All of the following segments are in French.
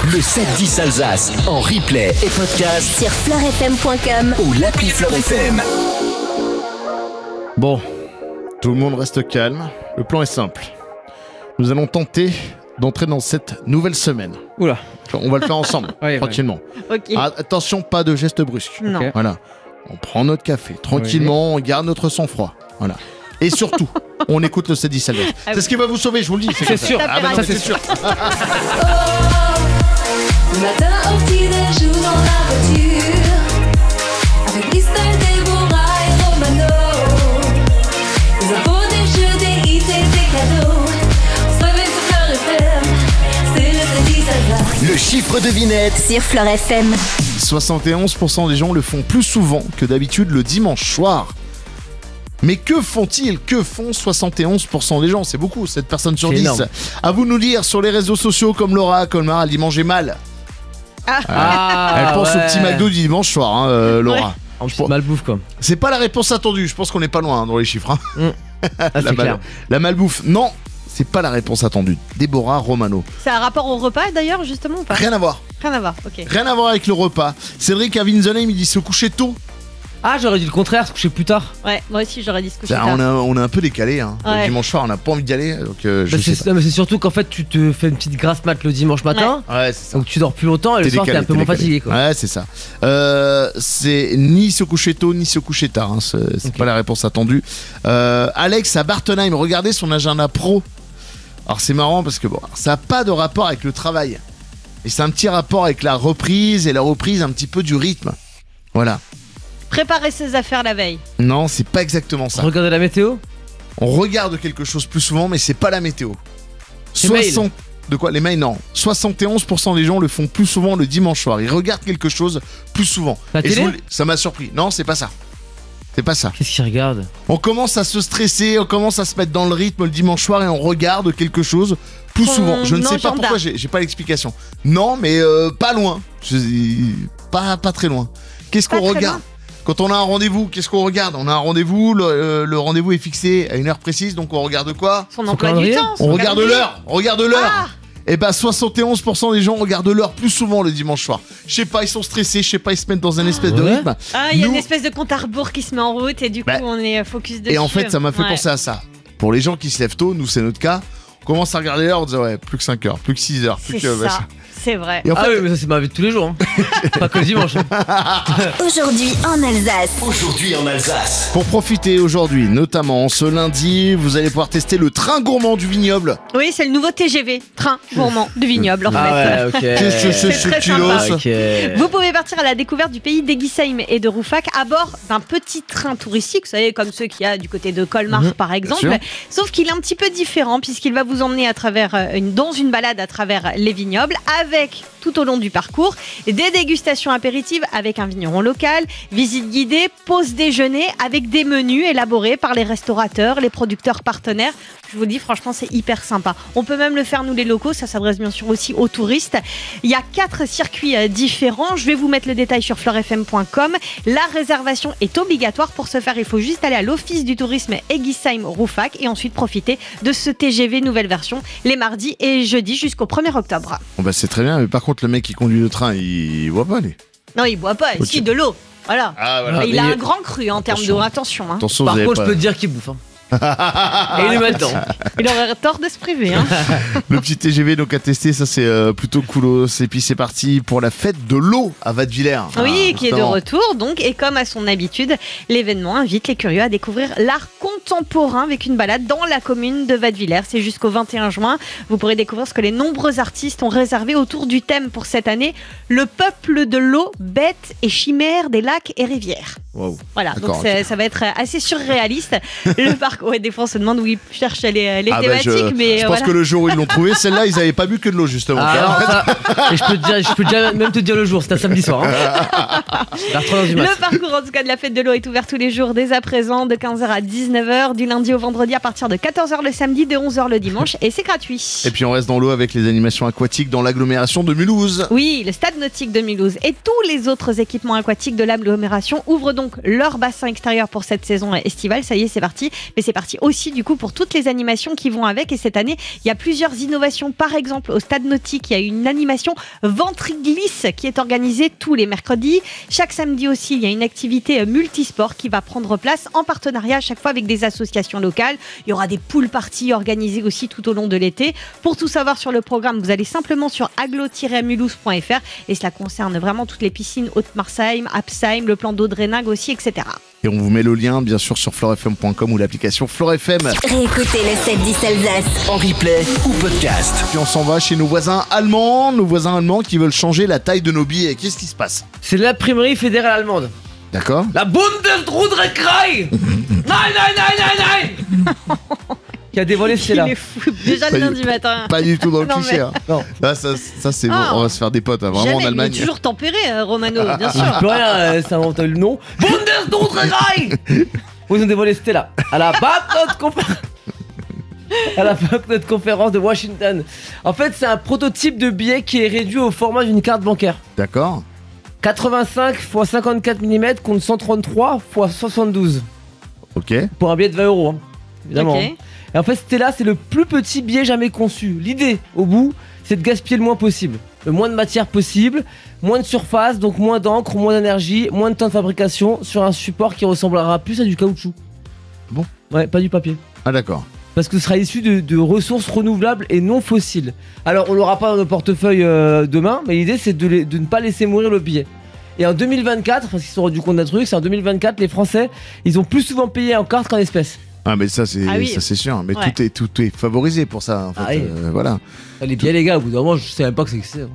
Le 7-10 Alsace en replay et podcast sur fleurfm.com ou l'appli Fleur FM. Bon, tout le monde reste calme. Le plan est simple. Nous allons tenter d'entrer dans cette nouvelle semaine. Oula. On va le faire ensemble, Ouais, tranquillement. Ok. Attention, pas de gestes brusques. Non. Ok. Voilà. On prend notre café, tranquillement, on garde notre sang-froid. Voilà. Et surtout, on écoute le 7-10 Alsace. C'est ce qui va vous sauver, je vous le dis. C'est sûr. Ah bah non, Ça, c'est c'est sûr. Le matin au petit-déj ou dans la voiture, avec Christelle, Déborah et Romano. Des infos, des jeux, des hits et des cadeaux. On se réveille sur Fleur FM, c'est le 7-10 Alsace. Le chiffre devinette. Sur Fleur FM. 71% des gens le font plus souvent que d'habitude le dimanche soir. Mais que font-ils ? Que font 71% des gens ? C'est beaucoup, 7 personnes sur C'est 10. énorme. À vous de nous dire sur les réseaux sociaux comme Laura Colmar, elle dit manger mal. Elle pense au petit McDo du dimanche soir, hein, Laura. En plus, malbouffe quoi. C'est pas la réponse attendue, je pense qu'on n'est pas loin dans les chiffres. Hein. Ah, c'est clair. La malbouffe, non, c'est pas la réponse attendue. Déborah Romano. C'est un rapport au repas d'ailleurs justement ou pas ? Rien à voir. Rien à voir, ok. Rien à voir avec le repas. Cédric à Winsenheim, il dit se coucher tôt. Ah, j'aurais dit le contraire, se coucher plus tard. Ouais, moi aussi j'aurais dit ce coucher Ça, tard. on est un peu décalé. Hein. Le Ouais. dimanche soir, on n'a pas envie d'y aller. Donc, je Bah, sais pas. non, mais c'est surtout qu'en fait, tu te fais une petite grasse mat le dimanche matin, Ouais, c'est ça. donc tu dors plus longtemps et le soir, t'es un peu moins fatigué quoi. Ouais, c'est ça. C'est ni se coucher tôt, ni se coucher tard. Hein. C'est Ok. pas la réponse attendue. Alex à Bartenheim, regardez son agenda pro. Alors c'est marrant parce que bon, ça n'a pas de rapport avec le travail. Et c'est un petit rapport avec la reprise et la reprise un petit peu du rythme. Voilà. Préparer ses affaires la veille. Non, c'est pas exactement ça. Regardez la météo. On regarde quelque chose plus souvent, mais c'est pas la météo. Les mails. De quoi ? Les mails, non. 71% des gens le font plus souvent le dimanche soir. Ils regardent quelque chose plus souvent. La Et télé ? ça m'a surpris. Non, c'est pas ça. C'est pas ça. Qu'est-ce qu'ils regardent ? On commence à se stresser, on commence à se mettre dans le rythme le dimanche soir et on regarde quelque chose plus Son souvent. Je ne sais pas agenda. pourquoi, j'ai pas l'explication. Non, mais pas loin. Pas très loin. Qu'est-ce Pas qu'on très regarde ? loin. Quand on a un rendez-vous, qu'est-ce qu'on regarde ? On a un rendez-vous, le rendez-vous est fixé à une heure précise, donc on regarde quoi ? Son emploi du calendrier. temps. son On regarde calendrier. l'heure. On regarde l'heure. Ah, Et bah 71% des gens regardent l'heure plus souvent le dimanche soir. Je sais pas, ils sont stressés, je sais pas, ils se mettent dans un espèce de Ouais. rythme. il y a Nous- une espèce de compte à rebours qui se met en route et du coup Bah, on est focus dessus. Et en fait, ça m'a fait Ouais. penser à ça. Pour les gens qui se lèvent tôt, nous c'est notre cas, on commence à regarder l'heure, on dit ouais, plus que 5 heures, plus que 6 heures, plus C'est que... ça, c'est vrai. Et en Ah fait, oui, mais ça c'est ma vie de tous les jours. Hein. Pas que le dimanche. Hein. Aujourd'hui en Alsace. Aujourd'hui en Alsace. pour profiter aujourd'hui, notamment ce lundi, vous allez pouvoir tester le train gourmand du vignoble. Oui, c'est le nouveau TGV, train gourmand du vignoble en fait. Ah ouais, ok. Qu'est-ce que c'est c'est ce très kilos sympa. Ok. Vous pouvez partir à la découverte du pays d'Eguisheim et de Rouffach à bord d'un petit train touristique, vous savez, comme ceux qu'il y a du côté de Colmar par exemple. sûr. Sauf qu'il est un petit peu différent puisqu'il va vous emmener à travers dans une balade à travers les vignobles avec tout au long du parcours des dégustations apéritives avec un vigneron local, visite guidée, pause déjeuner avec des menus élaborés par les restaurateurs, les producteurs partenaires. Je vous dis, franchement, c'est hyper sympa. On peut même le faire, nous, les locaux. Ça s'adresse bien sûr aussi aux touristes. Il y a 4 circuits différents. Je vais vous mettre le détail sur fleurfm.com. La réservation est obligatoire. Pour ce faire, il faut juste aller à l'office du tourisme Eguisheim-Rouffach et ensuite profiter de ce TGV nouvelle version les mardis et jeudis jusqu'au 1er octobre. Bon bah c'est très bien, mais par contre le mec qui conduit le train, il voit pas lui. Non, il boit pas. Ok. Si, de l'eau. Voilà. Ah voilà. Il a mais- un grand cru en termes d'eau. Attention. Hein. Attention, Par vous avez contre, je pas- peux te dire qu'il bouffe. Hein. Et il est mal temps. Il aurait tort de se priver. Hein. Le petit TGV donc à tester, ça c'est plutôt coolos. Et puis c'est parti pour la fête de l'eau à Wattwiller. Oui, qui est de justement. retour, donc, et comme à son habitude, l'événement invite les curieux à découvrir l'art contemporain avec une balade dans la commune de Wattwiller. C'est jusqu'au 21 juin. Vous pourrez découvrir ce que les nombreux artistes ont réservé autour du thème pour cette année, le peuple de l'eau, bêtes et chimères des lacs et rivières. Waouh. Voilà, D'accord, donc ça va être assez surréaliste. Le parc, ouais, des fois on se demande où ils cherchent les Ah bah, thématiques, mais je pense voilà. que le jour où ils l'ont trouvé, celle-là, ils avaient pas bu que de l'eau justement. Ah, non, ça, et je peux déjà même te dire le jour, c'est un samedi soir. Hein. Vers 3h du mat. Le parcours en tout cas de la fête de l'eau est ouvert tous les jours dès à présent de 15h à 19h, du lundi au vendredi à partir de 14h le samedi, de 11h le dimanche et c'est gratuit. Et puis on reste dans l'eau avec les animations aquatiques dans l'agglomération de Mulhouse. Oui, le stade nautique de Mulhouse et tous les autres équipements aquatiques de l'agglomération ouvrent donc donc leur bassin extérieur pour cette saison estivale. Ça y est, c'est parti. Mais c'est parti aussi du coup pour toutes les animations qui vont avec. Et cette année, il y a plusieurs innovations. Par exemple, au Stade Nautique, il y a une animation ventre-glisse qui est organisée tous les mercredis. Chaque samedi aussi, il y a une activité multisport qui va prendre place en partenariat à chaque fois avec des associations locales. Il y aura des pool parties organisées aussi tout au long de l'été. Pour tout savoir sur le programme, vous allez simplement sur aglo-mulhouse.fr et cela concerne vraiment toutes les piscines Haute-Marsheim, Absheim, le plan d'eau de Réningue aussi, etc. Et on vous met le lien, bien sûr, sur floorfm.com ou l'application Floor FM. Réécoutez le 7-10 Alsace. En replay ou podcast. Puis on s'en va chez nos voisins allemands qui veulent changer la taille de nos billets. Qu'est-ce qui se passe? C'est l'imprimerie fédérale allemande. D'accord? La Bundesdruckerei Nein qui a dévoilé ce Il là. est fou, déjà Pas le du- lundi matin. Pas du tout dans le Non, cliché. mais- Hein. Non. Là, ça c'est bon. Ah. On va se faire des potes, hein, vraiment Jamais, en il est Allemagne. toujours tempéré, Romano, bien sûr. Je peux rien, ça invente le nom. Bundesdruckerei Ils ont dévoilé Stella à la Banknote conférence de Washington. En fait, c'est un prototype de billet qui est réduit au format d'une carte bancaire. D'accord? 85 x 54 mm contre 133 x 72 Ok. pour un billet de 20 €, hein, évidemment. Ok. Et en fait, Stella, c'est le plus petit billet jamais conçu. L'idée, au bout, c'est de gaspiller le moins possible. Le moins de matière possible, moins de surface, donc moins d'encre, moins d'énergie, moins de temps de fabrication sur un support qui ressemblera plus à du caoutchouc. Bon. Ouais, pas du papier. Ah d'accord. Parce que ce sera issu de ressources renouvelables et non fossiles. Alors, on l'aura pas dans nos portefeuilles demain, mais l'idée, c'est de ne pas laisser mourir le billet. Et en 2024, parce qu'ils se sont rendus compte d'un truc, c'est en 2024, les Français, ils ont plus souvent payé en carte qu'en espèces. Ah mais ça c'est Ah oui. ça c'est sûr. Mais Ouais. tout est favorisé pour ça. En fait. Ah oui. Voilà. Les billets, les gars, au bout d'un moment, je sais même pas que c'est que c'est.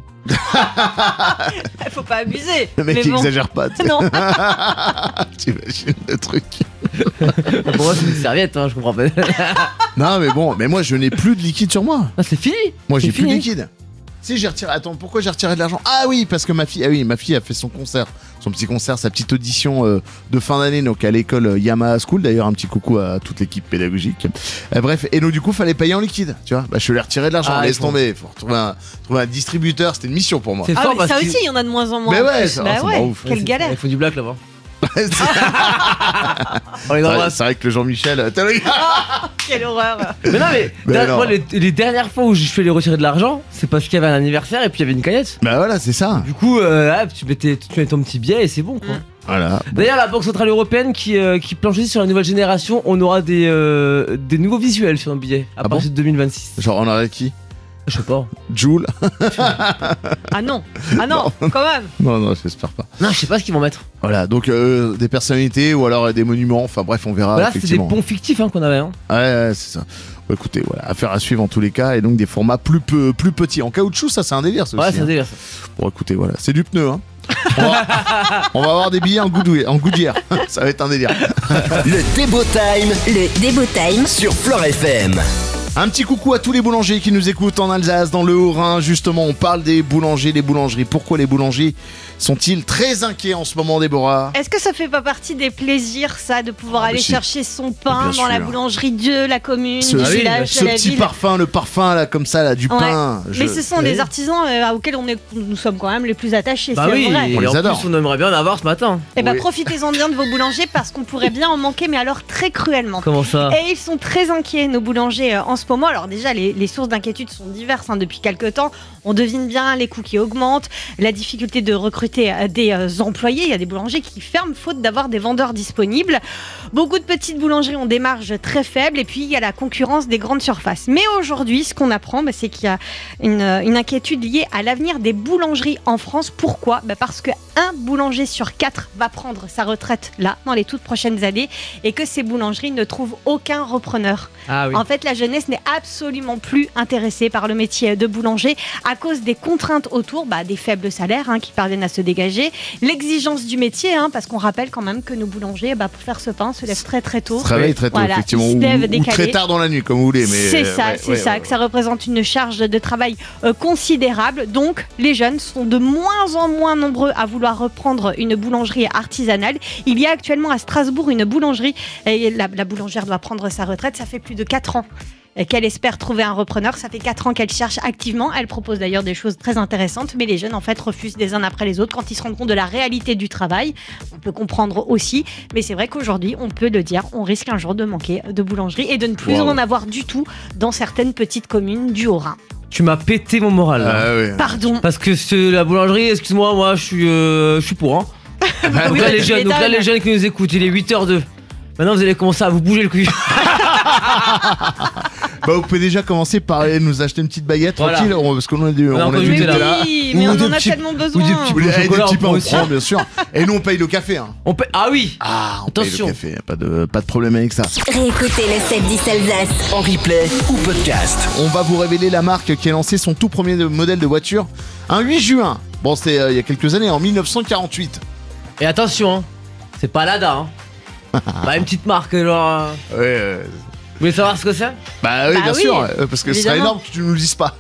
Faut pas abuser. Le mec mais il bon. exagère pas. tu sais. Non. T'imagines le truc. Pour moi, c'est une serviette, hein, je comprends pas. Non mais bon, mais moi je n'ai plus de liquide sur moi. Ah, c'est fini. Moi C'est j'ai plus de fini. liquide. Si j'ai retiré. Attends, pourquoi j'ai retiré de l'argent? Ah oui, parce que ma fille a fait son concert, son petit concert, sa petite audition de fin d'année, donc à l'école Yamaha School. D'ailleurs, un petit coucou à toute l'équipe pédagogique. Bref, et donc du coup, fallait payer en liquide. Tu vois, bah je lui ai retiré de l'argent. Ah, Laisse ils font- tomber. Faut trouver un distributeur. C'était une mission pour moi. C'est Ah, fort mais parce ça que- aussi, il y en a de moins en moins. Mais en ouais, plus. ça- Bah ça me ouais, rend ouf. quelle galère. Il faut du black là-bas. c'est On les embrasse. c'est vrai que le Jean-Michel. T'as le gars. Quelle horreur. Mais non, mais, Mais non. moi, les dernières fois où je fais les retirer de l'argent, c'est parce qu'il y avait un anniversaire et puis il y avait une cagnotte. Bah voilà, c'est ça. Du coup, tu mets ton petit billet et c'est bon, quoi. Voilà. D'ailleurs, la Banque Centrale Européenne qui planche aussi sur la nouvelle génération, on aura des nouveaux visuels sur nos billets à Ah partir de 2026. Genre on aurait qui? Je sais pas. Joule? Ah non, quand même. Non, j'espère pas. Non, je sais pas ce qu'ils vont mettre. Voilà, donc des personnalités ou alors des monuments. Enfin bref, on verra. Voilà, c'est des effectivement. ponts fictifs hein, qu'on avait. Hein. Ouais, c'est ça. Bah, écoutez, voilà, affaire à suivre en tous les cas, et donc des formats plus petits. En caoutchouc, ça c'est un délire, ça Ouais, aussi. c'est un Hein. délire ça. Bon, écoutez, voilà, c'est du pneu. Hein. On va avoir des billets en Goodyear. Ça va être un délire. Le Débo Time Le Débo Time. sur Floor FM. Un petit coucou à tous les boulangers qui nous écoutent en Alsace, dans le Haut-Rhin. Justement, on parle des boulangers, des boulangeries. Pourquoi les boulangers sont-ils très inquiets en ce moment, Déborah? Est-ce que ça fait pas partie des plaisirs, ça, de pouvoir Ah, aller mais si. chercher son pain Bien dans la sûr. boulangerie de la commune, Ce- du Ah oui, village, Ce de la petit ville? parfum, le parfum là, comme ça, là, du Ouais. pain. Mais ce sont des artisans auxquels nous sommes quand même les plus attachés, Bah c'est oui, vrai. On et les en adore. plus on aimerait bien en avoir ce matin. Et bah Oui. profitez-en bien de vos boulangers parce qu'on pourrait bien en manquer, mais alors très cruellement. Comment ça? Et ils sont très inquiets, nos boulangers, en ce moment. Alors déjà, les sources d'inquiétude sont diverses depuis quelques temps. On devine bien les coûts qui augmentent, la difficulté de recruter des employés. Il y a des boulangers qui ferment faute d'avoir des vendeurs disponibles. Beaucoup de petites boulangeries ont des marges très faibles et puis il y a la concurrence des grandes surfaces. Mais aujourd'hui, ce qu'on apprend, c'est qu'il y a une inquiétude liée à l'avenir des boulangeries en France. Pourquoi? Parce qu'un boulanger sur 4 va prendre sa retraite là, dans les toutes prochaines années, et que ces boulangeries ne trouvent aucun repreneur. Ah oui. En fait, la jeunesse n'est absolument plus intéressée par le métier de boulanger à cause des contraintes autour, des faibles salaires qui parviennent à se dégager, l'exigence du métier, parce qu'on rappelle quand même que nos boulangers, pour faire ce pain, se lèvent très très tôt. Se réveille très tôt, Voilà, effectivement, ils se lèvent ou décalés. très tard dans la nuit, comme vous voulez. Mais C'est ça, ouais. que ça représente une charge de travail considérable. Donc, les jeunes sont de moins en moins nombreux à vouloir reprendre une boulangerie artisanale. Il y a actuellement à Strasbourg une boulangerie, et la boulangère doit prendre sa retraite, ça fait plus de 4 ans. qu'elle espère trouver un repreneur. Ça fait 4 ans qu'elle cherche activement. Elle propose d'ailleurs des choses très intéressantes, mais les jeunes en fait refusent les uns après les autres quand ils se rendent compte de la réalité du travail. On peut comprendre aussi, mais c'est vrai qu'aujourd'hui, on peut le dire, on risque un jour de manquer de boulangerie et de ne plus en avoir du tout dans certaines petites communes du Haut-Rhin. Tu m'as pété mon moral. Là. Ah oui. Pardon. Parce que la boulangerie, excuse-moi, moi je suis pour. Hein. Bah, Donc, oui, là, tu donc là, m'étonnes. les jeunes qui nous écoutent, il est 8h02. Maintenant, vous allez commencer à vous bouger le cul. Bah, vous pouvez déjà commencer par aller nous acheter une petite baguette Voilà. tranquille, parce qu'on a du, On a on a encore du du Mais Nutella. oui, Ou mais on des en a petits- tellement ou besoin. des petits- Ou des chocolat, petits on pains, on aussi. prend, bien sûr. Et nous, on paye le café. Hein. Ah oui. Ah, on paye Attention. le café, pas de problème avec ça. Réécoutez le 7-10 Alsace. En replay ou podcast. On va vous révéler la marque qui a lancé son tout premier modèle de voiture un 8 juin. Bon, c'était il y a quelques années, en 1948. Et attention, hein, c'est pas Lada. Hein. Bah, une petite marque, genre. Ouais, Vous voulez savoir ce que c'est? bah oui, Bah bien oui, sûr, parce que ce serait évidemment. énorme que tu nous le dises pas.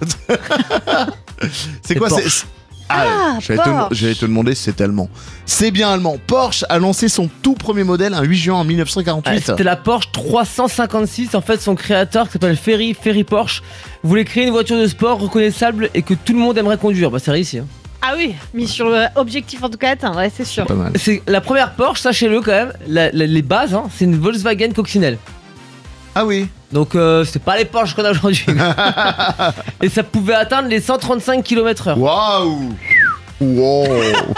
C'est quoi Porsche. Ah, Porsche. j'allais te demander si c'était allemand. C'est bien allemand. Porsche a lancé son tout premier modèle un 8 juin en 1948. C'était la Porsche 356. En fait, son créateur, qui s'appelle Ferry Porsche, voulait créer une voiture de sport reconnaissable et que tout le monde aimerait conduire. Bah, c'est réussi. Hein. Ah oui, mis sur objectif en tout cas atteint, ouais, c'est sûr. Pas mal. C'est la première Porsche, sachez-le quand même. Les bases, hein, c'est une Volkswagen coccinelle. Ah oui. Donc, c'est pas les Porsche qu'on a aujourd'hui. Et ça pouvait atteindre les 135 km/h. Waouh. Wow.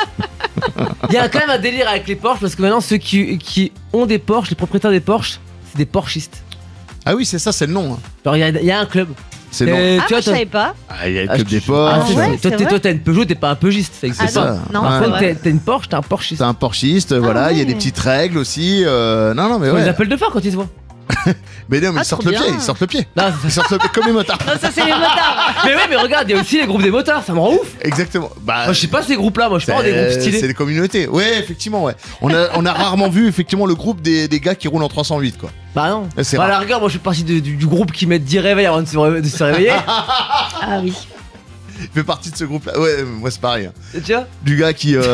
Il y a quand même un délire avec les Porsche parce que maintenant, ceux qui ont des Porsche, les propriétaires des Porsche, c'est des Porschistes. Ah oui, c'est ça, c'est le nom. hein. Alors, il y a un club. C'est le nom. Et Ah, tu moi vois, je toi- savais pas. Ah, il y a le Ah, club je- des Ah, Porsche. c'est ouais, vrai. c'est Toi, vrai. toi, t'as une Peugeot, t'es pas un Peugiste, ça existe Ah pas. ça. non, Ouais. c'est Par vrai. contre, t'as une Porsche, t'es un Porschiste. T'es un Porschiste, voilà, il y a des ouais. petites règles aussi. Non, mais On les ouais. appelle de phare quand ils se voient. Mais non, mais Ah, ils sortent trop le pied, bien. ils sortent le pied. Non, Ils sortent le pied comme les motards. Non, ça c'est les motards. mais ouais, mais regarde, il y a aussi les groupes des motards, ça me rend ouf. Exactement. Bah, Moi, je sais pas ces groupes-là, moi, je suis pas dans des groupes c'est stylés. des communautés. Ouais, effectivement, ouais. On a rarement vu effectivement le groupe des gars qui roulent en 308, quoi. Bah non. C'est Bah, à rare. la rigueur, moi, je suis parti du groupe qui met 10 réveils avant de se réveiller. Ah oui. Il fait partie de ce groupe-là. Ouais, moi c'est pareil. hein. Tu vois? Du gars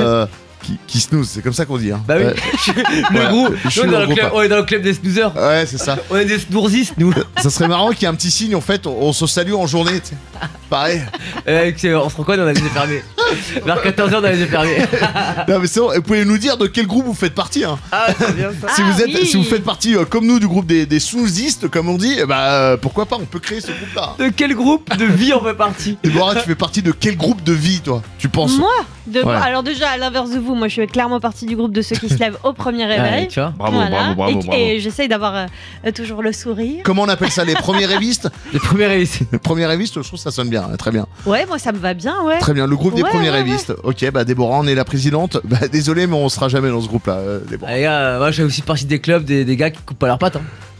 qui snooze, c'est comme ça qu'on dit. Hein. Bah oui. Ouais, Le Voilà. groupe. Je suis Nous, on est dans dans le le club- groupe. on est dans le club des snoozers. Ouais, c'est ça. On est des snoorzistes, nous. Ça serait marrant qu'il y ait un petit signe, en fait, on se salue en journée, tu sais. Pareil. On se reconnaît, on a les yeux fermés. Vers 14h, on a les yeux fermés. Non, mais c'est bon, vous pouvez nous dire de quel groupe vous faites partie. Hein. Ah, c'est bien ça. Si, Ah, vous êtes, oui. si vous faites partie, comme nous, du groupe des snoozistes, comme on dit, pourquoi pas, on peut créer ce groupe-là. De quel groupe de vie on fait partie? Déborah, tu fais partie de quel groupe de vie, toi, tu penses? Moi Ouais. Alors déjà, à l'inverse de vous, moi je fais clairement partie du groupe de ceux qui se lèvent au premier réveil. Ouais, tu vois. Bravo, Voilà. bravo. Et j'essaye d'avoir toujours le sourire. Comment on appelle ça, les premiers révistes? Les premiers réussis. Les premiers révistes, je trouve que ça sonne bien, très bien. Ouais, moi ça me va bien, ouais. Très bien, le groupe des Ouais, premiers ouais, révistes. Ok, bah Déborah, on est la présidente. Bah désolé, mais on sera jamais dans ce groupe-là, Déborah. Ah, les gars, moi, je fais aussi partie des clubs des gars qui coupent pas leurs pattes. Hein.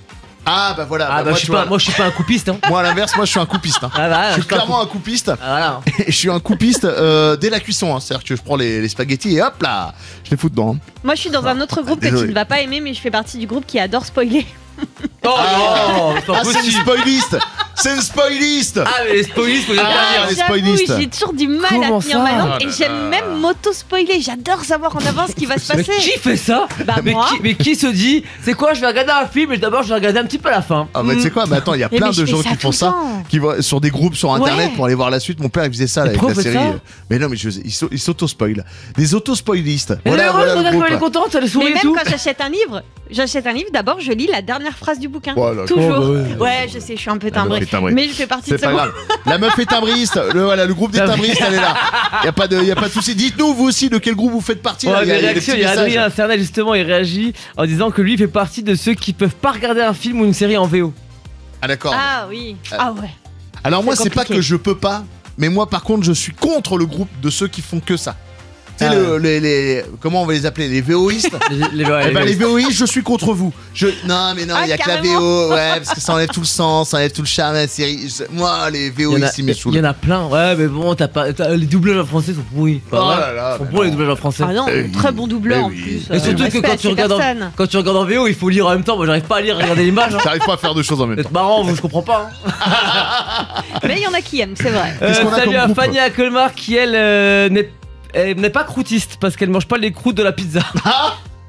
Ah bah voilà, Ah, bah, moi, je suis tu pas, vois, moi, je suis pas un coupiste. Hein. moi à l'inverse, moi je suis un coupiste. Hein. Ah, bah, Je suis pas un clairement un coupiste. Ah, voilà. Et je suis un coupiste dès la cuisson, hein. C'est-à-dire que je prends les spaghettis et hop là, je les fous dedans. hein. Moi je suis dans un autre groupe que tu désolé. ne vas pas aimer, mais je fais partie du groupe qui adore spoiler. Oh non, c'est pas Ah, c'est une possible. spoiliste. C'est une spoiliste. Ah, mais les spoilies, faut les Ah, dire. les J'avoue, spoilistes. j'ai toujours du mal Comment à tenir ça ma langue Ah et là j'aime là. même m'auto-spoiler. J'adore savoir en avance ce qui va se Mais passer. qui fait ça? Bah moi. mais qui se dit, c'est quoi, je vais regarder un film et d'abord je vais regarder un petit peu la fin. Ah bah tu sais quoi, bah attends, il y a Eh, plein mais de je fais gens ça qui tout font le ça, temps. qui vont sur des groupes sur internet Ouais. pour aller voir la suite. Mon père il faisait ça là, Mais avec la pourquoi série. vous faites Mais non mais ils s'auto-spoilent. Des auto-spoilistes. Elle est Voilà, heureuse, voilà le regarde groupe. quand elle est contente, elle sourit Mais et même tout. quand j'achète un livre, d'abord je lis la dernière phrase du bouquin. Voilà. Toujours. Oh, bah Ouais, je sais, je suis un peu La meuf timbrée. est timbrée. Mais je fais partie de C'est ce pas groupe. grave. La meuf est timbriste. Le groupe des timbristes, elle est là. Y a pas de souci. Dites-nous vous aussi de quel groupe vous faites partie. là. Ouais, Il y a des des réactions, petits il y a messages. Adrien Cernel justement, il réagit en disant que lui fait partie de ceux qui peuvent pas regarder un film ou une série en VO. Ah d'accord. Ah oui. Ah ouais. Alors moi c'est c'est pas compliqué. que je peux pas, mais moi par contre je suis contre le groupe de ceux qui font que ça. Tu sais Ah. les comment on va les appeler, les VOistes. Eh ben, les VOistes, je suis contre vous. Non mais non, il y a que la carrément. VO, ouais, parce que ça enlève tout le sens, ça enlève tout le charme de la série. Moi les VOistes ils me Il y saoulent. en a plein, ouais, mais bon, les doublages en français sont pourris. Pas Oh vrai. là là, Ils sont mais pourris les non. doublages en français. Ah non, Eh très oui. bon doubleur Eh en oui. plus. Et surtout que Respect quand à tu, ces regardes personnes. quand tu regardes en VO, il faut lire en même temps. Moi, j'arrive pas à lire et regarder l'image. Hein. J'arrive pas à faire deux choses en même temps. C'est marrant, je comprends pas. Hein. Mais il y en a qui aiment, c'est vrai. Qu'est-ce qu'on a Salut comme à groupe Fanny à Colmar qui, elle, n'est pas croûtiste parce qu'elle mange pas les croûtes de la pizza.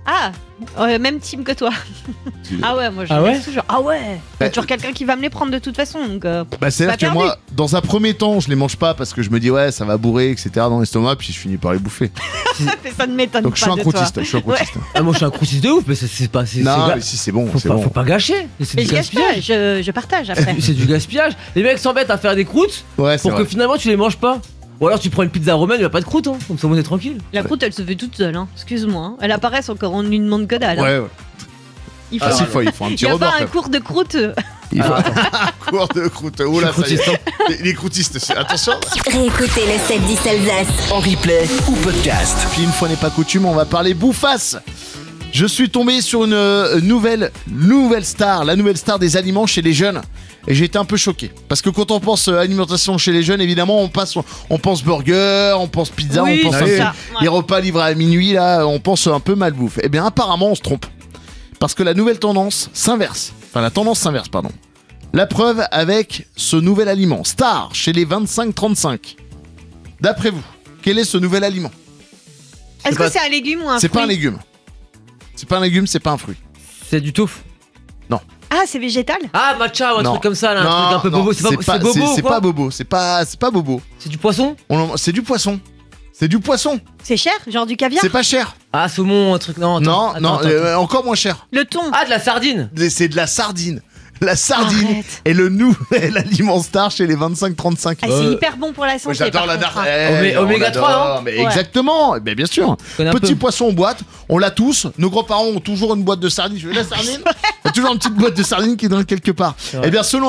Ah, même team que toi. Ah ouais, moi je Ah ouais laisse toujours. Ah ouais, il y Bah, a toujours quelqu'un qui va me les prendre de toute façon. Donc, Bah, c'est-à-dire pas que perdu. moi, dans un premier temps, je les mange pas parce que je me dis, ouais, ça va bourrer, etc. dans l'estomac, puis je finis par les bouffer. ça ne m'étonne Donc je suis pas un de toi. croutiste. Je suis un croutiste. Ah, moi je suis un croutiste de ouf, mais c'est pas. Non, mais si, c'est bon. Faut C'est pas, bon. faut pas gâcher. C'est Mais du je gâche pas, gaspillage. je partage après. C'est du gaspillage. Les mecs s'embêtent à faire des croûtes Ouais, c'est pour que vrai. finalement tu les manges pas. Ou alors tu prends une pizza romaine, il n'y a pas de croûte, hein. Comme ça on est tranquille. La croûte, elle se fait toute seule, hein. Excuse-moi. Hein. Elle apparaît encore, on lui demande que dalle. hein. Ouais, ouais. Il faut, Ah, il faut un il petit y a rebord. pas un quand même. cours de croûte. Il faut un cours de croûte. Oh là, ça y est. Croutiste, hein. Les croûtistes, attention. Réécoutez le 7-10 Alsace. En replay ou podcast. Puis une fois n'est pas coutume, on va parler bouffasse. Je suis tombé sur une nouvelle star, la nouvelle star des aliments chez les jeunes. Et j'ai été un peu choqué. Parce que quand on pense alimentation chez les jeunes, évidemment, on pense burger, on pense pizza, Oui, on pense c'est un ça. peu les repas livrés à minuit, là, on pense un peu malbouffe. Eh bien, apparemment, on se trompe. Parce que la nouvelle tendance s'inverse. Enfin, la tendance s'inverse, pardon. La preuve avec ce nouvel aliment, star, chez les 25-35. D'après vous, quel est ce nouvel aliment? Est-ce pas- que c'est un légume ou un C'est fruit pas un légume. C'est pas un légume, c'est pas un fruit. C'est du tofu. Ah, c'est végétal. Ah, matcha ou un Non. truc comme ça, là, un Non, truc un peu non, bobo. C'est bobo c'est ou quoi pas bobo. C'est pas bobo. C'est du poisson. C'est du poisson. C'est du poisson. C'est cher, genre du caviar. C'est pas cher. Ah, saumon, un truc. Non, Non, attends, non, attends. encore moins cher. Le thon. Ah, de la sardine. C'est de la sardine. La sardine Arrête. est le nouvel aliment star chez les 25-35. Ah, c'est hyper bon pour la santé. J'adore par la contre, dard. hein. Oméga 3, mais Ouais. exactement. Mais bien sûr. Je connais un Petit peu. poisson en boîte, on l'a tous. Nos grands-parents ont toujours une boîte de sardines. Je veux la sardine. Il y a toujours une petite boîte de sardines qui est dans quelque part. vrai. Eh bien, selon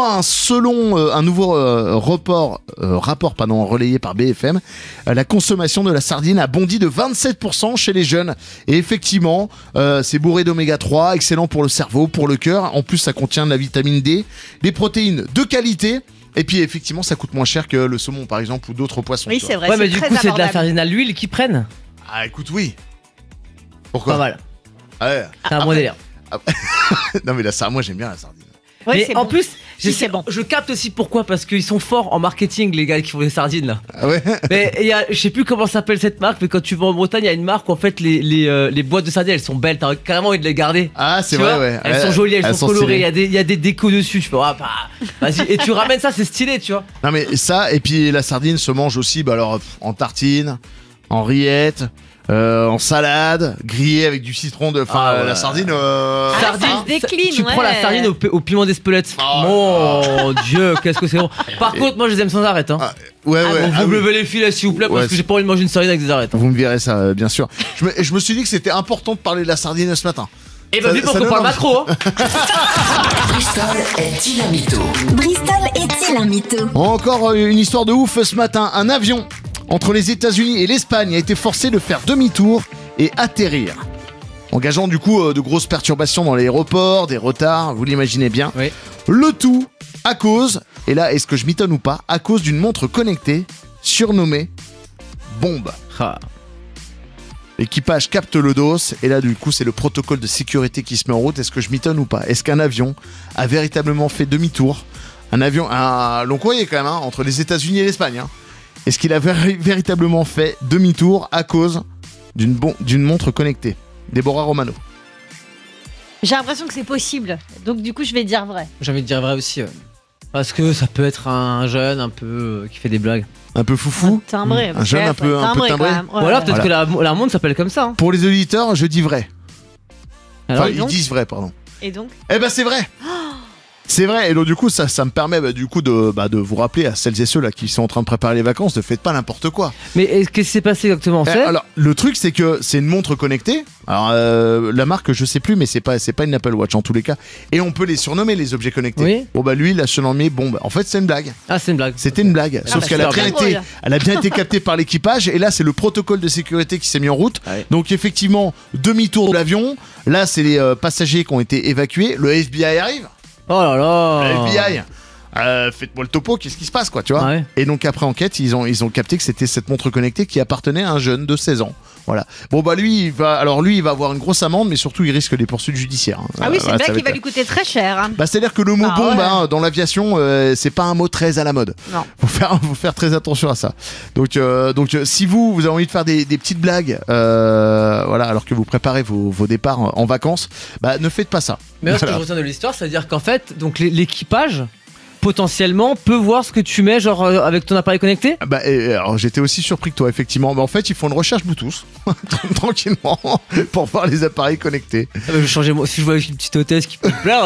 un nouveau rapport relayé par BFM, la consommation de la sardine a bondi de 27% chez les jeunes. Et effectivement, c'est bourré d'oméga 3, excellent pour le cerveau, pour le cœur. En plus, ça contient de la vitamine D, des protéines de qualité. Et puis, effectivement, ça coûte moins cher que le saumon, par exemple, ou d'autres poissons. Oui, tu c'est vois. vrai. Ouais, mais c'est du très coup, c'est de la abordable. sardine à l'huile qu'ils prennent. Ah, écoute, oui. Pourquoi Pas mal. Ah ouais. C'est un bon délire. Non, mais là, ça, moi, j'aime bien la sardine. Ouais, Mais c'est en bon. plus, Si, c'est bon. je capte aussi pourquoi, parce qu'ils sont forts en marketing, les gars qui font des sardines là. Ah ouais. Mais il y a, je sais plus comment s'appelle cette marque, mais quand tu vas en Bretagne, il y a une marque où en fait les boîtes de sardines elles sont belles, t'as carrément envie de les garder. Ah, c'est Tu vrai, vois, ouais. elles sont jolies, elles sont colorées, stylées. il y a des décos dessus, tu peux, ah, bah, vas-y, et tu ramènes ça, c'est stylé, tu vois. Non, mais ça, et puis la sardine se mange aussi, bah alors, en tartine, en rillettes, en salade, grillée avec du citron de. Enfin, Ah ouais. la sardine. Ah, Sardine, ça se décline, tu prends la ouais. sardine au piment d'Espelette. Oh. Mon dieu, qu'est-ce que c'est bon. Par contre, moi je les aime sans arrêt. Hein. Ah, ouais, ouais. Donc ah vous me oui. levez les filets s'il vous plaît, parce Ouais, que j'ai pas envie de manger une sardine avec des arêtes. Hein. Vous me verrez ça, bien sûr. Je me suis dit que c'était important de parler de la sardine ce matin. Et bah, Ça- vu pour ça qu'on donne parle envie. macro, hein. Bristol est-il un mytho? Bristol est-il un mytho? Encore une histoire de ouf ce matin. Un avion entre les États-Unis et l'Espagne a été forcé de faire demi-tour et atterrir, engageant du coup de grosses perturbations dans l'aéroport, des retards, vous l'imaginez bien. Oui. Le tout à cause, et là est-ce que je m'étonne ou pas, à cause d'une montre connectée surnommée Bombe. Ah. L'équipage capte le dos et là du coup c'est le protocole de sécurité qui se met en route. Est-ce que je m'étonne ou pas? Est-ce qu'un avion a véritablement fait demi-tour? Un avion, un long courrier quand même, hein, entre les États-Unis et l'Espagne. Hein. Est-ce qu'il a véritablement fait demi-tour à cause d'une montre connectée? Déborah Romano. J'ai l'impression que c'est possible. Donc, du coup, je vais dire vrai. J'ai envie de dire vrai aussi. Parce que ça peut être un jeune un peu qui fait des blagues. Un peu foufou. Timbré. Un jeune un peu timbré. quand même. Ouais, Voilà, ouais. peut-être que la montre s'appelle comme ça. Hein. Pour les auditeurs, je dis vrai. Alors, Enfin, et ils donc disent vrai, pardon. Et donc Eh ben c'est vrai. C'est vrai, et donc du coup ça me permet du coup de vous rappeler à celles et ceux là qui sont en train de préparer les vacances, ne faites pas n'importe quoi. mais qu'est-ce qui s'est passé exactement? Alors le truc c'est que c'est une montre connectée. Alors la marque je sais plus, mais c'est pas une Apple Watch en tous les cas. Et on peut les surnommer les objets connectés. Oui. Bon bah lui il a surnommé Bombe. En fait c'est une blague. Ah, c'est une blague. C'était une blague. Sauf bah, qu'elle a super bien bien. été, elle a bien été captée par l'équipage. Et là c'est le protocole de sécurité qui s'est mis en route. Ouais. Donc effectivement demi-tour de l'avion. Là c'est les passagers qui ont été évacués. Le FBI arrive. Oh là là. Le FBI faites-moi le topo, qu'est-ce qui se passe, quoi, tu vois. Ouais. Et donc après enquête, ils ont capté que c'était cette montre connectée qui appartenait à un jeune de 16 ans. Voilà. Bon bah lui, il va avoir une grosse amende, mais surtout il risque des poursuites judiciaires. Hein. Ah oui, c'est Voilà, vrai ça qu'il va être- lui coûter très cher. Hein. Bah c'est-à-dire que le mot Ah bombe ouais. hein, dans l'aviation, c'est pas un mot très à la mode. Non. Faut faire très attention à ça. Donc si vous avez envie de faire des petites blagues, voilà, alors que vous préparez vos départs en vacances, bah ne faites pas ça. Mais là, ce que je Voilà. retiens de l'histoire, c'est-à-dire qu'en fait, donc l'équipage potentiellement peut voir ce que tu mets, genre avec ton appareil connecté. Bah, alors j'étais aussi surpris que toi, effectivement. Mais en fait, ils font une recherche Bluetooth, tranquillement, pour voir les appareils connectés. Ah bah, je vais changer moi. Si je vois une petite hôtesse qui peut me plaire.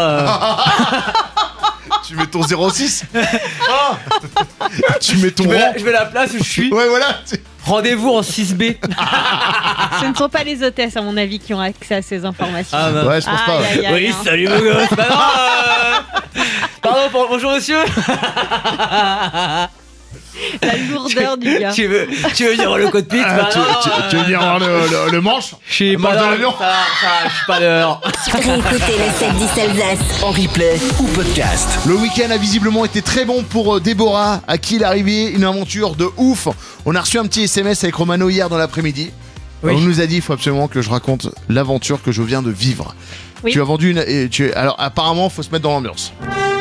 Tu mets ton 06 Ah Tu mets ton rang. je vais à la place où je suis. Ouais, voilà. Rendez-vous en 6B. Ce ne sont pas les hôtesses, à mon avis, qui ont accès à ces informations. Ah bah. Ouais, je pense pas. Aïe, aïe, aïe, Oui, hein. salut mon gosse. Bah non, pardon, bonjour monsieur. La lourdeur du gars. tu veux venir voir le cockpit? Ah, Bah tu veux venir voir le manche Je suis Le pas manche de là, l'avion je suis pas dehors. Réécoutez le 7-10 Alsace. En replay ou podcast. Le week-end a visiblement été très bon pour Déborah, à qui il est arrivé une aventure de ouf. On a reçu un petit SMS avec Romano hier dans l'après-midi. Oui. On nous a dit il faut absolument que je raconte l'aventure que je viens de vivre. Oui. Tu as vendu alors apparemment faut se mettre dans l'ambiance.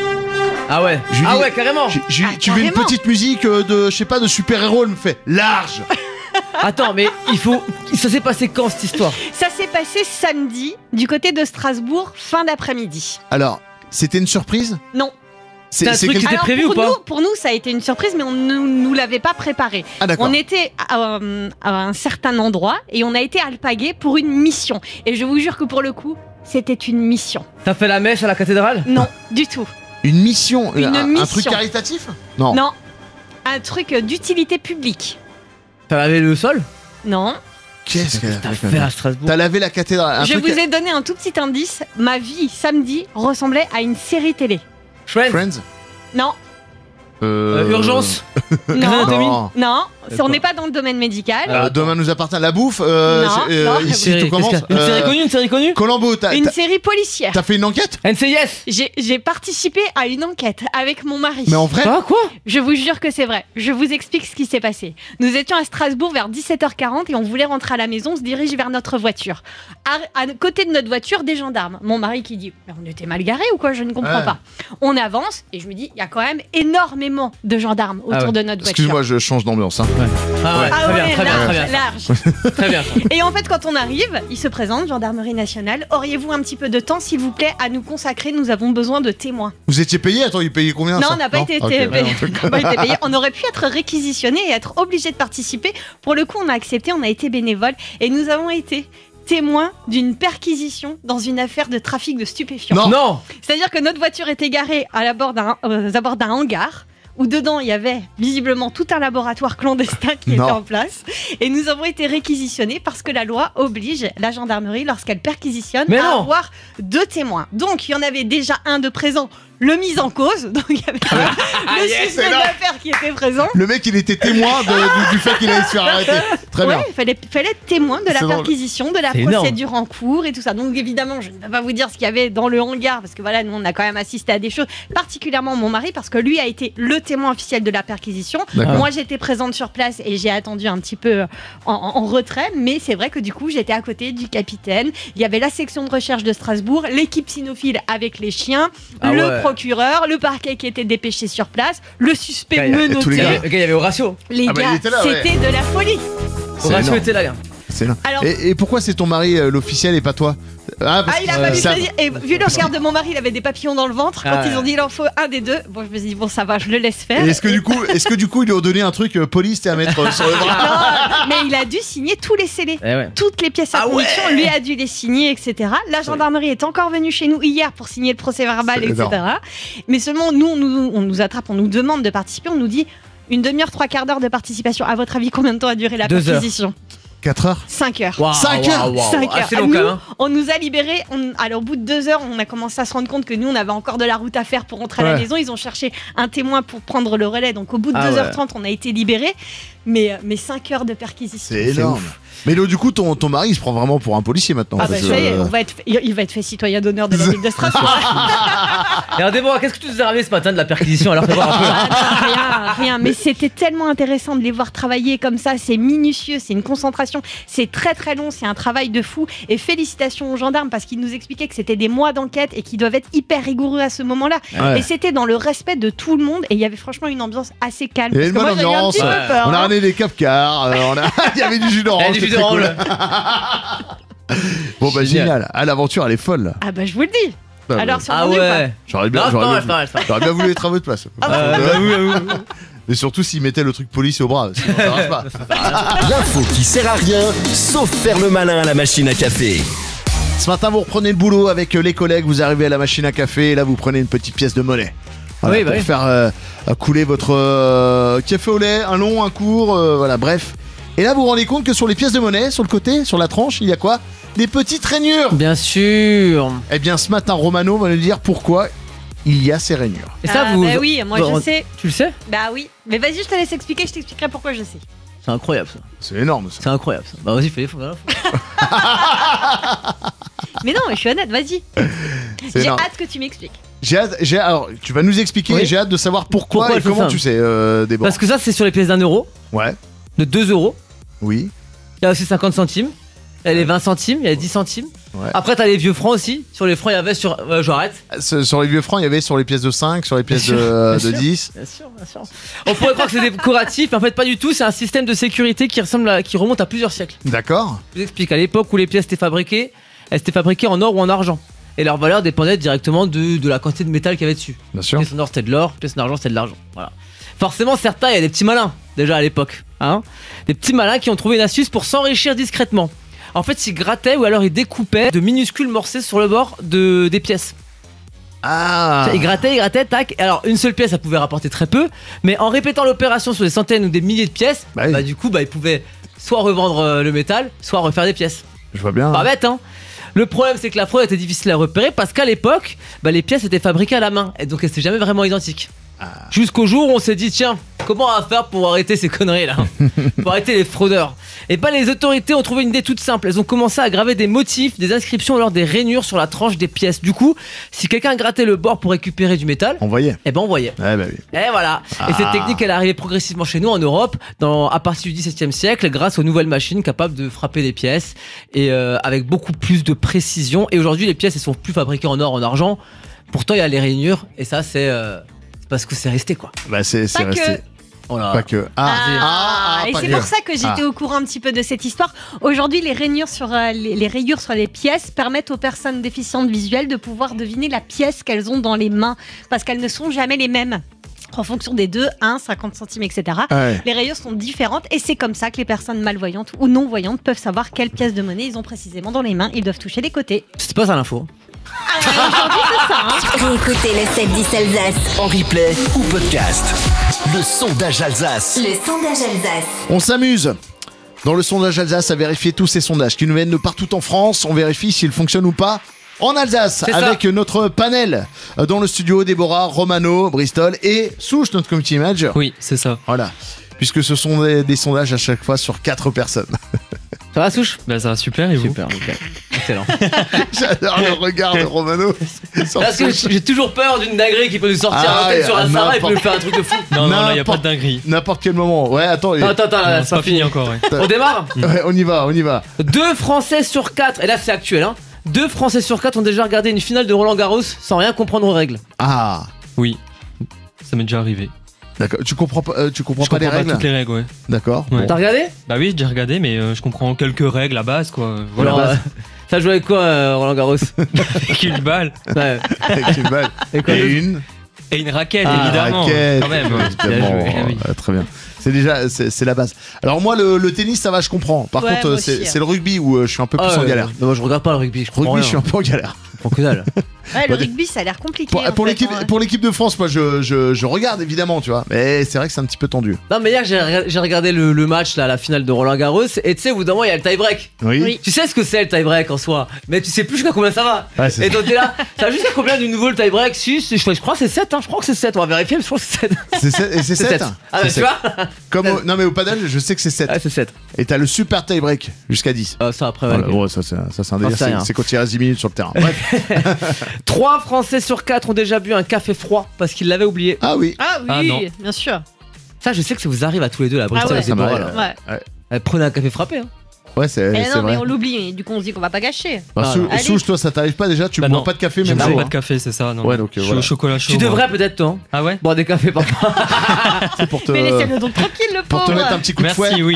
Ah ouais. Je lui Ah dis- ouais, carrément. Tu veux une carrément. petite musique de je sais pas de super-héros, elle me fait large. Attends, mais ça s'est passé quand cette histoire? Ça s'est passé samedi, du côté de Strasbourg, fin d'après-midi. Alors, c'était une surprise Non. C'est un truc qui était Alors, prévu pour ou pas? Pour nous, ça a été une surprise, mais on ne nous l'avait pas préparé. Ah d'accord. On était à un certain endroit et on a été alpagués pour une mission. Et je vous jure que pour le coup, c'était une mission. T'as fait la mèche à la cathédrale? Non, du tout. Une mission, Une un mission. truc caritatif Non. Non. Un truc d'utilité publique. T'as lavé le sol? Non. Qu'est-ce que T'as fait à Strasbourg? T'as lavé la cathédrale. Je vous ai donné un tout petit indice. Ma vie samedi ressemblait à une série télé. Chouette. Friends Non. Urgence. Non. Anatomie. Non. Non. D'accord. On n'est pas dans le domaine médical. Demain nous appartient. La bouffe. Non. Ici tout commence. Une série connue? Colombo, t'as Une série policière. fait une enquête NCIS. J'ai participé à une enquête avec mon mari. Mais en vrai Ah quoi? Je vous jure que c'est vrai. Je vous explique ce qui s'est passé. Nous étions à Strasbourg vers 17h40 et on voulait rentrer à la maison. On se dirige vers notre voiture. À côté de notre voiture, des gendarmes. Mon mari qui dit mais on était mal garés ou quoi? Je ne comprends Ouais. pas. On avance et je me dis il y a quand même énormément de gendarmes autour Ah ouais. de notre voiture. Excuse-moi, je change d'ambiance. Hein. Ah ouais, Ah très bien, ouais, très bien, large, très bien. large. Très bien. Et en fait, quand on arrive, il se présente, Gendarmerie nationale. Auriez-vous un petit peu de temps, s'il vous plaît, à nous consacrer? Nous avons besoin de témoins. Vous étiez payé? Attends, il payait combien Non, ça on n'a pas été Ok. payé. Ouais, On n'a pas été payé. On aurait pu être réquisitionné et être obligé de participer. Pour le coup, on a accepté, on a été bénévole et nous avons été témoins d'une perquisition dans une affaire de trafic de stupéfiants. Non. Non. C'est-à-dire que notre voiture était garée à bord d'un hangar où dedans il y avait visiblement tout un laboratoire clandestin qui Non. était en place. Et nous avons été réquisitionnés parce que la loi oblige la gendarmerie, lorsqu'elle perquisitionne, Mais à non. avoir 2 témoins. Donc il y en avait déjà un de présent, le mis en cause. Donc il y avait le yes, suspect c'est de là. l'affaire qui était présent. Le mec, il était témoin du fait qu'il allait se faire arrêter. Très bien. Ouais, il fallait être témoin de la C'est drôle. perquisition, de la C'est énorme. procédure en cours et tout ça. Donc évidemment, je ne vais pas vous dire ce qu'il y avait dans le hangar parce que voilà, nous on a quand même assisté à des choses, particulièrement mon mari parce que lui a été le témoin officiel de la perquisition. D'accord. Moi j'étais présente sur place et j'ai attendu un petit peu en retrait, mais c'est vrai que du coup j'étais à côté du capitaine. Il y avait la section de recherche de Strasbourg, l'équipe cynophile avec les chiens, Ah le ouais. procureur, le parquet qui était dépêché sur place, le suspect Il y a- tous les menotté. gars. Le gars, il y avait Horatio. Les Ah bah, il gars, était là, ouais. c'était de la folie. C'est Horatio énorme. était là, gars. C'est énorme. Alors- Et pourquoi c'est ton mari l'officiel et pas toi? Parce Ah, il a que fallu ça- choisir. Et vu le regard de mon mari, il avait des papillons dans le ventre. Quand Ah ils ont ouais. dit il en faut un des deux, bon, je me suis dit, bon, ça va, je le laisse faire. Et est-ce que du coup, ils lui ont donné un truc police à mettre sur le bras? Non, mais il a dû signer tous les scellés. Eh ouais. Toutes les pièces à Ah conviction, ouais. lui a dû les signer, etc. La gendarmerie est encore venue chez nous hier pour signer le procès verbal, C'est etc. Mais seulement, nous, on nous attrape, on nous demande de participer, on nous dit une demi-heure, 3/4 d'heure de participation. À votre avis, combien de temps a duré la 2 heures. perquisition? 4 heures 5 heures. Waouh, 5 heures. waouh, waouh. 5 heures. C'est long Nous, quand même. Hein. on nous a libérés. Alors, au bout de 2 heures, on a commencé à se rendre compte que nous, on avait encore de la route à faire pour rentrer à la Ouais. maison. Ils ont cherché un témoin pour prendre le relais. Donc, au bout de Ah 2h30, on a été libérés. Mais 5 heures de perquisition. C'est énorme. Mais là, du coup, ton mari, il se prend vraiment pour un policier maintenant. Ah bah parce ça y est, que, il va être fait citoyen d'honneur de la ville de Strasbourg. Et alors, Déborah, qu'est-ce que tu nous as ramené ce matin de la perquisition? Alors, fais voir un peu. Ah non, rien. Mais c'était tellement intéressant de les voir travailler comme ça. C'est minutieux, c'est une concentration. C'est très très long, c'est un travail de fou. Et félicitations aux gendarmes parce qu'ils nous expliquaient que c'était des mois d'enquête et qu'ils doivent être hyper rigoureux à ce moment-là. Ouais. Et c'était dans le respect de tout le monde. Et il y avait franchement une ambiance assez calme. Il y avait Parce une que bonne moi, j'avais un ambiance. petit peu peur. On a hein. ramené des Capcars. Il y avait du jus d'orange. Eh, du c'était jus très d'orange. cool. Bon, bah génial. Ah, l'aventure, elle est folle. Là. Ah bah je vous le dis. Bah, Alors sur Ah mon nez ou pas ouais. J'aurais bien, Non, c'est j'aurais pas bien mal, c'est pas mal, c'est pas mal. j'aurais bien voulu être à votre place. Mais surtout s'ils mettaient le truc police au bras. Sinon, ça marche pas. L'info qui sert à rien, sauf faire le malin à la machine à café. Ce matin, vous reprenez le boulot avec les collègues. Vous arrivez à la machine à café. Et là, vous prenez une petite pièce de monnaie. Voilà, Oui, bah pour oui. faire couler votre café au lait, un long, un court, voilà, bref. Et là, vous vous rendez compte que sur les pièces de monnaie, sur le côté, sur la tranche, il y a quoi? Des petites rainures. Bien sûr. Eh bien, ce matin, Romano va nous dire pourquoi il y a ces rainures. Et ça, Ah, vous. bah oui, moi je sais. Tu le sais? Bah oui. Mais vas-y, je te laisse expliquer, je t'expliquerai pourquoi je sais. C'est incroyable ça. C'est énorme, ça. C'est incroyable ça. Bah, vas-y, fais les fous. Mais non, mais je suis honnête, vas-y. C'est J'ai énorme. hâte que tu m'expliques. Alors, tu vas nous expliquer. Oui. Et j'ai hâte de savoir pourquoi Pourquoi et elle fait comment ça tu sais, Déborah. Parce que ça, c'est sur les pièces d'1 euro, Ouais, de 2 euros. oui. Il y a aussi 50 centimes. Il y a les 20 centimes, il y a les 10 centimes. Ouais. Après, t'as les vieux francs aussi. Sur les francs, il y avait sur. J'arrête. Sur les vieux francs, il y avait sur les pièces de 5, sur les pièces sûr, de bien sûr. 10. Bien sûr, bien sûr. On pourrait croire que c'est décoratif, mais en fait, pas du tout. C'est un système de sécurité qui remonte à plusieurs siècles. D'accord. Je vous explique. À l'époque où les pièces étaient fabriquées, elles étaient fabriquées en or ou en argent. Et leur valeur dépendait directement de la quantité de métal qu'il y avait dessus. Bien sûr. Pièce en or, c'était de l'or. Pièce en argent, c'était de l'argent. Voilà. Forcément, certains, il y a des petits malins, déjà à l'époque. Hein, des petits malins qui ont trouvé une astuce pour s'enrichir discrètement. En fait, ils grattaient ou alors ils découpaient de minuscules morceaux sur le bord des pièces. Ah. Ils grattaient, tac. Alors, une seule pièce, ça pouvait rapporter très peu. Mais en répétant l'opération sur des centaines ou des milliers de pièces, Bah oui. du coup, ils pouvaient soit revendre le métal, soit refaire des pièces. Je vois bien. Pas bête, hein. Le problème, c'est que la fraude était difficile à repérer parce qu'à l'époque, les pièces étaient fabriquées à la main. Et donc, elles n'étaient jamais vraiment identiques. Jusqu'au jour où on s'est dit, tiens, comment on va faire pour arrêter ces conneries là? Pour arrêter les fraudeurs? Et les autorités ont trouvé une idée toute simple. Elles ont commencé à graver des motifs, des inscriptions, alors des rainures sur la tranche des pièces. Du coup, si quelqu'un grattait le bord pour récupérer du métal, On voyait. on voyait. Ouais, bah oui. Et voilà. Et cette technique, elle est arrivée progressivement chez nous en Europe, à partir du XVIIe siècle, grâce aux nouvelles machines capables de frapper les pièces et avec beaucoup plus de précision. Et aujourd'hui, les pièces, elles sont plus fabriquées en or, en argent. Pourtant, il y a les rainures, et ça, c'est parce que c'est resté quoi. Bah, c'est Pas resté. que. Oh là. Pas que. Et pas c'est que. pour ça que j'étais au courant un petit peu de cette histoire. Aujourd'hui, les rainures sur les rayures sur les pièces permettent aux personnes déficientes visuelles de pouvoir deviner la pièce qu'elles ont dans les mains, parce qu'elles ne sont jamais les mêmes. En fonction des 2, 1, 50 centimes, etc. Ouais. Les rayures sont différentes et c'est comme ça que les personnes malvoyantes ou non-voyantes peuvent savoir quelle pièce de monnaie ils ont précisément dans les mains. Ils doivent toucher les côtés. C'est pas ça l'info. Aujourd'hui, c'est ça. Hein. Réécoutez le 7-10 Alsace. En replay ou podcast. Le sondage Alsace. Le sondage Alsace. On s'amuse. Dans le sondage Alsace, à vérifier tous ces sondages qui nous viennent de partout en France. On vérifie s'ils fonctionnent ou pas en Alsace. C'est ça. Avec notre panel dans le studio, Déborah, Romano, Bristol et Souche, notre community manager. Oui, c'est ça. Voilà. Puisque ce sont des sondages à chaque fois sur 4 personnes. Ça va, Souche? Bah, ça va super, et vous? Super, nickel. Excellent. J'adore le regard de Romano. Parce que j'ai toujours peur d'une dinguerie qui peut nous sortir Ah en tête ouais, sur un Sarah et peut n'importe- nous faire un truc de fou. Non, non, là, y a pas N'importe- de dinguerie. N'importe quel moment. Ouais, attends. Attends, là, Non, c'est pas fini encore, ouais. On démarre? Ouais, on y va, on y va. 2 Français sur 4, et là c'est actuel, hein. 2 Français sur 4 ont déjà regardé une finale de Roland Garros sans rien comprendre aux règles. Ah, Oui, ça m'est déjà arrivé. d'accord. Tu comprends pas, Je comprends les pas règles toutes les règles, ouais. D'accord. Ouais. T'as regardé? Bah oui, j'ai regardé, mais je comprends quelques règles à base, quoi. Voilà, Alors, ça joue avec quoi, Roland Garros? avec une balle Ouais. Avec une balle. Et quoi Et d'autre? une et une raquette, Ah, évidemment. raquette. Quand même. Évidemment. Bien joué. Ah oui. Très bien. C'est déjà, c'est la base. Alors moi, le tennis, ça va, je comprends. Par Ouais, contre, moi c'est aussi, c'est le rugby où je suis un peu plus Ah, en galère. mais moi je regarde pas le rugby, je comprends Rugby, rien. je suis un peu en galère. Je comprends que dalle. Ouais, le Bah, rugby, ça a l'air compliqué. en Pour fait, l'équipe, hein. pour l'équipe de France, moi je regarde évidemment, tu vois. Mais c'est vrai que c'est un petit peu tendu. Non, mais hier, j'ai regardé le match, là, la finale de Roland Garros. Et tu sais, au bout d'un moment, il y a le tie-break. Oui. Tu sais ce que c'est le tie-break en soi, mais tu sais plus jusqu'à combien ça va. Ouais, c'est Et donc t'es là, ça va jusqu'à combien du nouveau le tie-break? Si, je crois que c'est 7, hein. Je crois que c'est 7, on va vérifier, mais je crois que c'est 7. C'est 7 et c'est 7. Ah, bah, tu vois? Non mais au paddle, je sais que c'est 7. Ah, c'est 7. Et t'as le super tie break jusqu'à 10. Ça après, ouais. Voilà, bon, ça c'est un délire, c'est rien. c'est quand il reste 10 minutes sur le terrain. Bref. 3 Français sur 4 ont déjà bu un café froid parce qu'ils l'avaient oublié. Ah oui. Ah oui, Ah, non. bien sûr. Ça, je sais que ça vous arrive à tous les deux, là, Bristol Ah ouais. et Déborah, Ça là. m'arrive. Ouais. Prenez un café frappé, hein. Ouais, c'est Eh c'est non, mais vrai. on l'oublie, et du coup, on se dit qu'on va pas gâcher. Bah, Ah, Sou- non. Allez. Souche, toi, ça t'arrive pas déjà? Tu Bah bois non. pas de café, J'aime même pas chaud, pas de café, c'est ça. Non. Ouais, donc, je suis voilà. au chocolat chaud. Tu moi. devrais peut-être, toi, hein, Ah ouais. boire des cafés parfois. C'est pour te, Mais laissez-le donc tranquille, le pour pauvre. te mettre un petit coup de fouet. Merci, oui.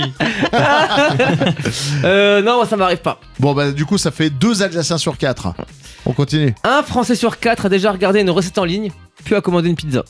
Non, moi, ça m'arrive pas. Bon, bah, du coup, ça fait 2 Alsaciens sur 4. On continue. Un Français sur 4 a déjà regardé une recette en ligne, puis a commandé une pizza.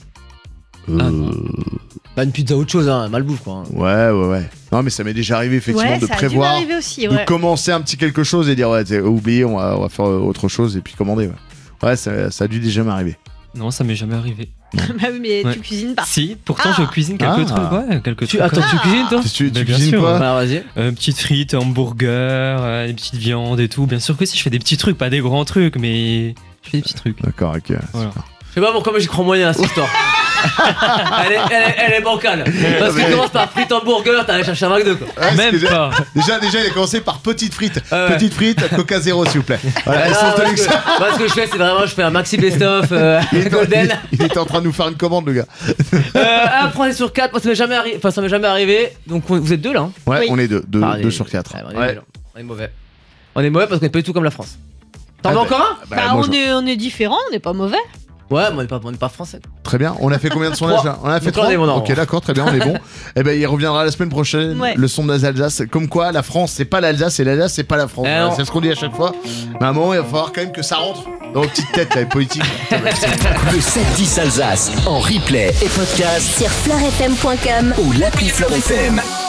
Bah, une pizza autre chose, hein, malbouffe, quoi. hein. Ouais. Non, mais ça m'est déjà arrivé, effectivement, Ouais, de ça a dû prévoir, m'arriver aussi, de ouais. commencer un petit quelque chose et dire, ouais, t'sais, oubliez, on va faire autre chose et puis commander. Ouais, ça a dû déjà m'arriver. Non, ça m'est jamais arrivé. Bah oui, mais Ouais. tu cuisines pas. Si, pourtant Ah. je cuisine quelques Ah. trucs. Ouais, quelques trucs. Attends, tu cuisines, toi? Tu Mais bien cuisines sûr, quoi ouais. Bah, vas-y. Petites frites, hamburgers, des petites viandes et tout. Bien sûr que si, je fais des petits trucs, pas des grands trucs, mais je fais des petits trucs. D'accord, ok. Voilà. Je sais pas pourquoi, mais j'y crois moyen à cette histoire. elle est bancale. Parce qu'il commence par frites hamburger, t'as allé chercher un McDo, quoi. Ouais, Même parce que pas. Déjà, il a commencé par petites frites. Ouais. Petites frites, Coca Zéro, s'il vous plaît. Voilà, Ah, sauce de moi, luxe. moi, ce que je fais, c'est vraiment, je fais un maxi best-of golden. Il était en train de nous faire une commande, le gars. Un Français sur 4, moi ça m'est jamais arrivé. Enfin, ça m'est jamais arrivé. Donc vous êtes deux là. Hein. Ouais, Oui. on est 2 Ah, on est- sur 4. Ouais, on est nuls, hein. On est mauvais. On est mauvais parce qu'on est pas du tout comme la France. T'en Ah, veux bah, encore un? Bah, moi, on est différents, on n'est pas mauvais. Ouais, mais on est pas français. Très bien. On a fait combien de sondages là? On a fait Donc là, 3. on est bon, non. Ok, d'accord, très bien, on est bon. Et ben, il reviendra la semaine prochaine. Ouais. Le sondage d'Alsace. Comme quoi, la France, c'est pas l'Alsace et l'Alsace, c'est pas la France. Eh Voilà, non. c'est ce qu'on dit à chaque fois. Mais à un moment, il va falloir quand même que ça rentre dans vos petites têtes, la politique. Le 7-10 Alsace en replay et podcast Sur fleurfm.com. ou l'appli Fleur FM.